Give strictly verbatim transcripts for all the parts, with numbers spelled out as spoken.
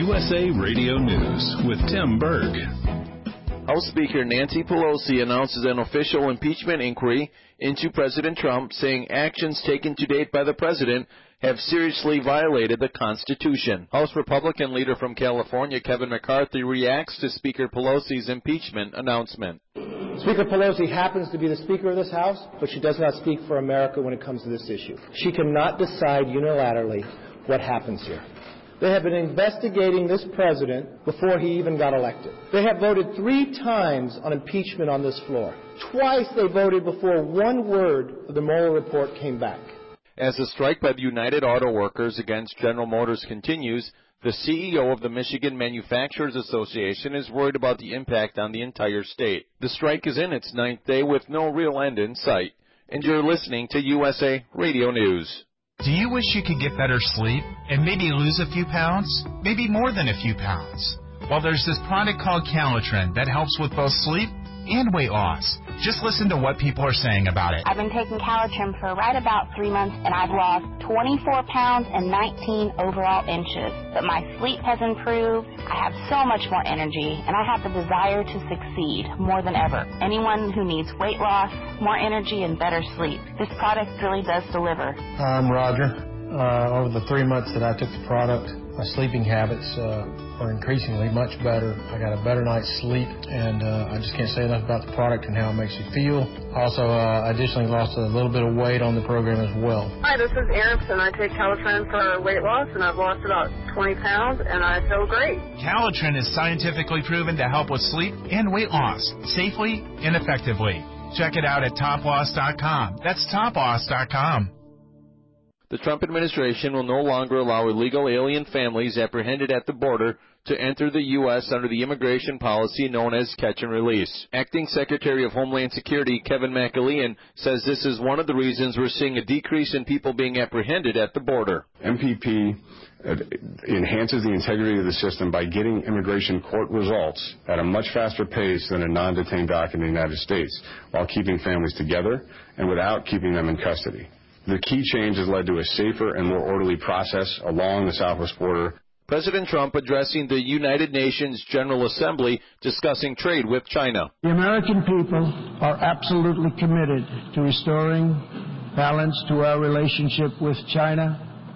U S A Radio News with Tim Berg. House Speaker Nancy Pelosi announces an official impeachment inquiry into President Trump, saying actions taken to date by the president have seriously violated the Constitution. House Republican leader from California, Kevin McCarthy, reacts to Speaker Pelosi's impeachment announcement. Speaker Pelosi happens to be the Speaker of this House, but she does not speak for America when it comes to this issue. She cannot decide unilaterally what happens here. They have been investigating this president before he even got elected. They have voted three times on impeachment on this floor. Twice they voted before one word of the Mueller report came back. As the strike by the United Auto Workers against General Motors continues, the C E O of the Michigan Manufacturers Association is worried about the impact on the entire state. The strike is in its ninth day with no real end in sight. And you're listening to U S A Radio News. Do you wish you could get better sleep and maybe lose a few pounds? Maybe more than a few pounds? Well, there's this product called Calitrin that helps with both sleep and weight loss. Just listen to what people are saying about it. I've been taking Calitrin for right about three months, and I've lost twenty-four pounds and nineteen overall inches. But my sleep has improved. I have so much more energy, and I have the desire to succeed more than ever. Anyone who needs weight loss, more energy, and better sleep, this product really does deliver. I'm Roger. Uh, over the three months that I took the product, my sleeping habits uh, are increasingly much better. I got a better night's sleep, and uh, I just can't say enough about the product and how it makes you feel. Also, uh, I additionally lost a little bit of weight on the program as well. Hi, this is Erin, and I take Calitrin for weight loss, and I've lost about twenty pounds, and I feel great. Calitrin is scientifically proven to help with sleep and weight loss safely and effectively. Check it out at top loss dot com. That's top loss dot com. The Trump administration will no longer allow illegal alien families apprehended at the border to enter the U S under the immigration policy known as catch and release. Acting Secretary of Homeland Security Kevin McAlean says this is one of the reasons we're seeing a decrease in people being apprehended at the border. M P P enhances the integrity of the system by getting immigration court results at a much faster pace than a non-detained doc in the United States, while keeping families together and without keeping them in custody. The key change has led to a safer and more orderly process along the southwest border. President Trump addressing the United Nations General Assembly discussing trade with China. The American people are absolutely committed to restoring balance to our relationship with China.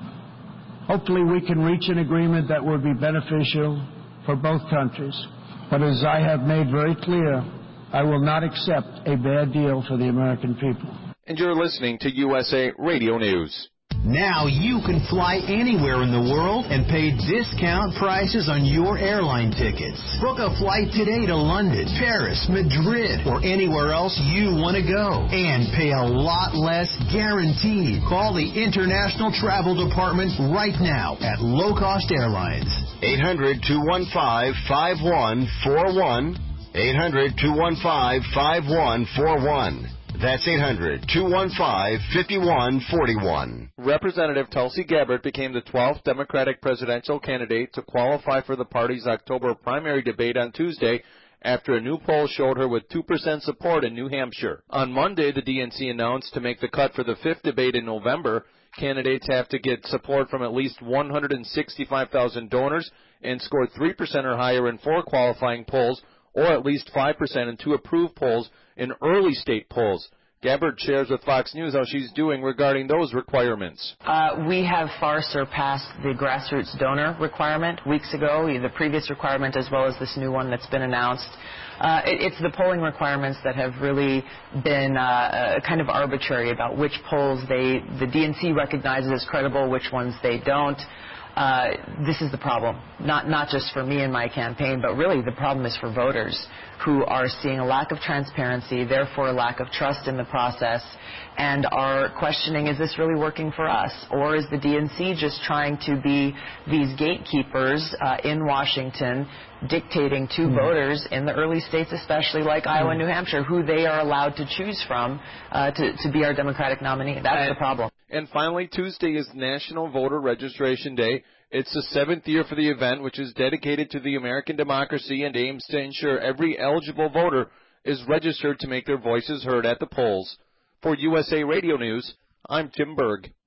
Hopefully we can reach an agreement that will be beneficial for both countries. But as I have made very clear, I will not accept a bad deal for the American people. And you're listening to U S A Radio News. Now you can fly anywhere in the world and pay discount prices on your airline tickets. Book a flight today to London, Paris, Madrid, or anywhere else you want to go. And pay a lot less guaranteed. Call the International Travel Department right now at Low Cost Airlines. eight hundred, two one five, five one four one. eight hundred, two one five, five one four one. That's eight hundred, two one five, five one four one. Representative Tulsi Gabbard became the twelfth Democratic presidential candidate to qualify for the party's October primary debate on Tuesday after a new poll showed her with two percent support in New Hampshire. On Monday, the D N C announced to make the cut for the fifth debate in November, candidates have to get support from at least one hundred sixty-five thousand donors and score three percent or higher in four qualifying polls, or at least five percent in two approved polls in early state polls. Gabbard shares with Fox News how she's doing regarding those requirements. Uh, we have far surpassed the grassroots donor requirement weeks ago, the previous requirement as well as this new one that's been announced. Uh, it, it's the polling requirements that have really been uh, kind of arbitrary about which polls they, the D N C recognizes as credible, which ones they don't. Uh, this is the problem, not not just for me and my campaign, but really the problem is for voters who are seeing a lack of transparency, therefore a lack of trust in the process, and are questioning, is this really working for us? Or is the D N C just trying to be these gatekeepers uh, in Washington, dictating to mm. voters in the early states, especially like mm. Iowa and New Hampshire, who they are allowed to choose from uh, to, to be our Democratic nominee? That's and, the problem. And finally, Tuesday is National Voter Registration Day. It's the seventh year for the event, which is dedicated to the American democracy and aims to ensure every eligible voter is registered to make their voices heard at the polls. For U S A Radio News, I'm Tim Berg.